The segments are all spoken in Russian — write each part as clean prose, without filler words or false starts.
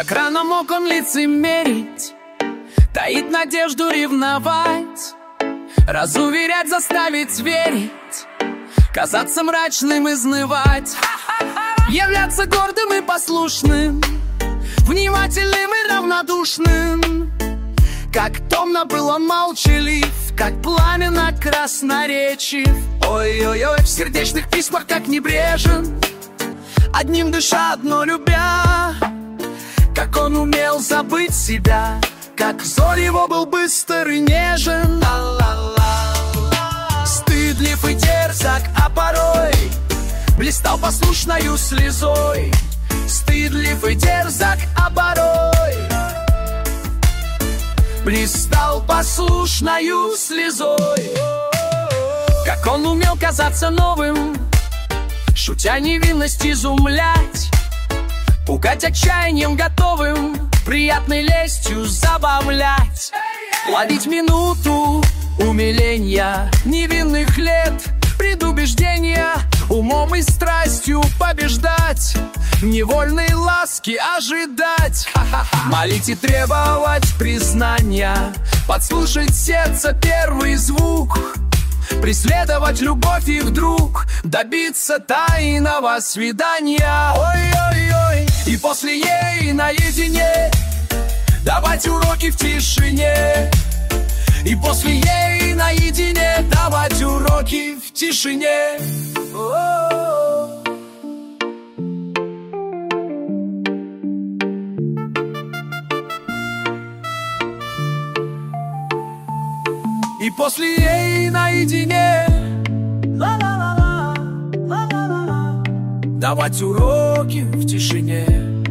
Как рано мог он лицемерить, таить надежду, ревновать, разуверять, заставить верить, казаться мрачным, изнывать, являться гордым и послушным, внимательным и равнодушным. Как томно был он молчалив, как пламенно красноречив. Ой-ой-ой, в сердечных письмах как небрежен, одним дыша, одно любя. Как он умел забыть себя, как взор его был быстр и нежен. Стыдлив и дерзок, а порой блистал послушною слезой. Стыдлив и дерзок, а порой блистал послушною слезой. Как он умел казаться новым, шутя невинность изумлять, пугать отчаянием готовым, приятной лестью забавлять, ловить минуту умиления невинных лет, предубеждения, умом и страстью побеждать, невольной ласки ожидать, молить и требовать признания, подслушать сердце первый звук, преследовать любовь и вдруг добиться тайного свидания. Ой-ой-ой, и после ей наедине давать уроки в тишине. И после ей наедине давать уроки в тишине. И после ей наедине давать уроки в тишине.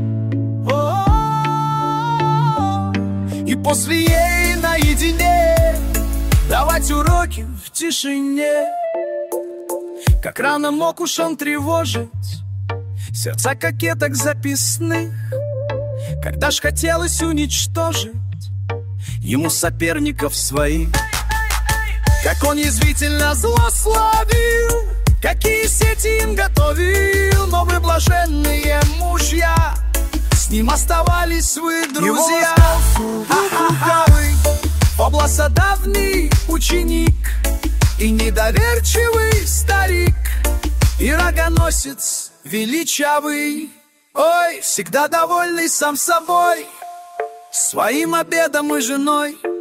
И после ей наедине давать уроки в тишине. Как рано мог уж он тревожить сердца кокеток записных, когда ж хотелось уничтожить ему соперников своих. Как он язвительно злословил, какие сети им готовил, но вы блаженные мужья, с ним оставались вы друзья. Обласа давний ученик и недоверчивый старик, и рогоносец величавый, ой, всегда довольный сам собой, своим обедом и женой.